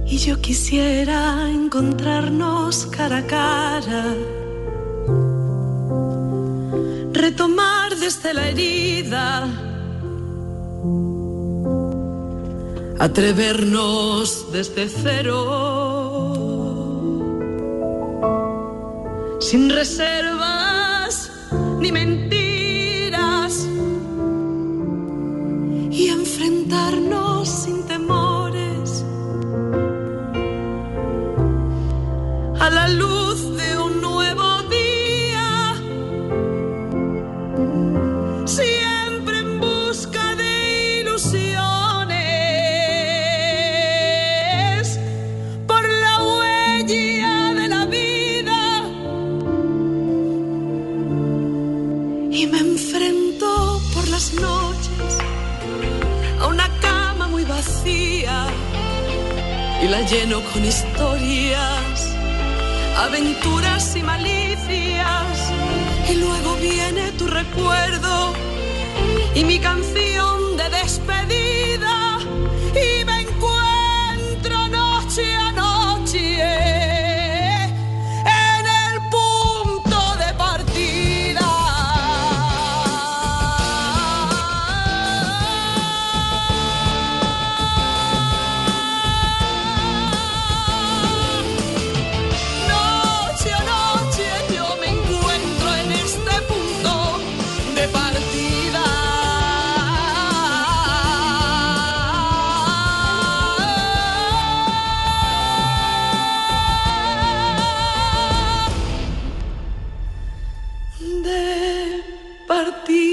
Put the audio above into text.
Y yo quisiera encontrarnos cara a cara, retomar desde la herida, atrevernos desde cero, sin reservas ni mentiras, y enfrentarnos sin temores a la luz de un nuevo día, siempre en busca de ilusiones, por la huella de la vida. Y me enfrento por las noches a una cama muy vacía y la lleno con historias, aventuras y malicias, y luego viene tu recuerdo y mi canción de despedida, y me encuentro noche a noche en el punto de partida. Partida.